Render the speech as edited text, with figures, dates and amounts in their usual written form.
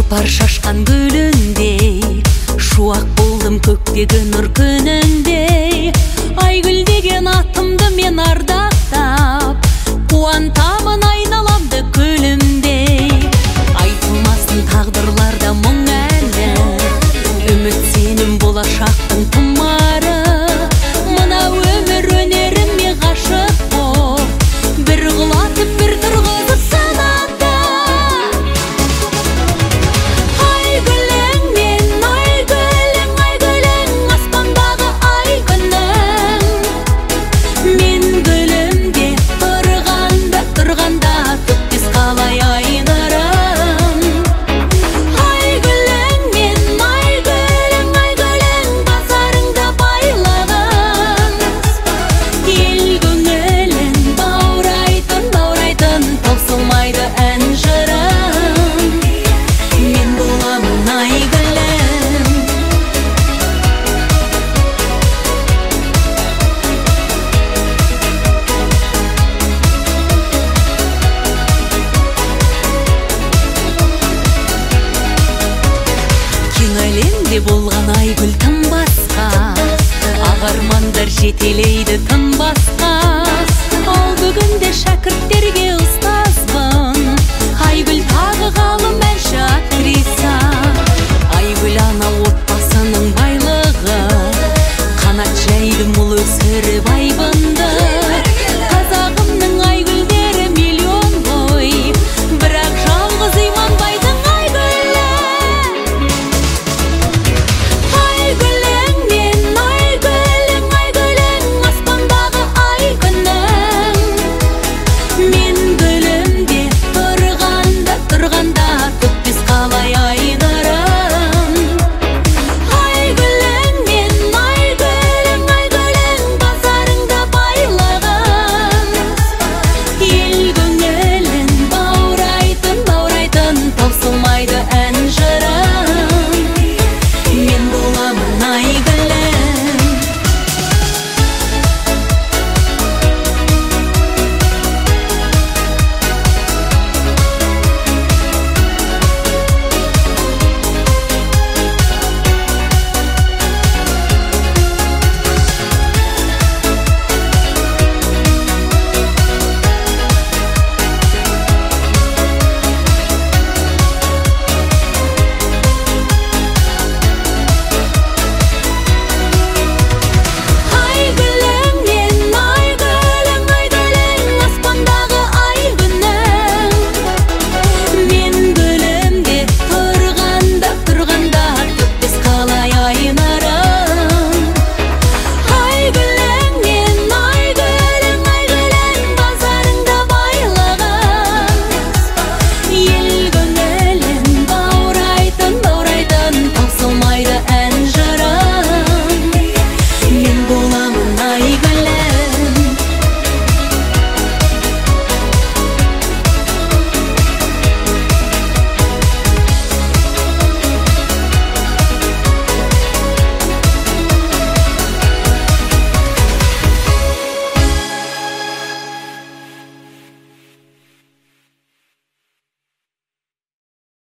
Сапар шашқан гүліндей, шуақ болдым көктегі нұр күніндей. Айгүл деген атымды мен ардақтап, қуантамын айналамды күлімдей. Айтылмасын тағдырларда мұң әлі, үміт сенім болашақтың тұмары. Мына өмір өнеріме ғашық боп, бір құлатып бір тұрғызып санатта. Айгүлің мен айгүлің, айгүлің аспандағы айгүлің. Мен гүлімде тұрғанда төкпес қалай айнұрым. Айгүлің мен айгүлің, айгүлің базарыңда байлығың. Ел көңілін баурайтын, таусылмайды ән жырым. Мен боламын айгүлің. Кең әлемде болған айгүл тым басқа, ақ армандар жетелейді тым басқа. Ал бүгінде шәкірттерге ұстазбын, айгүл тағы ғалым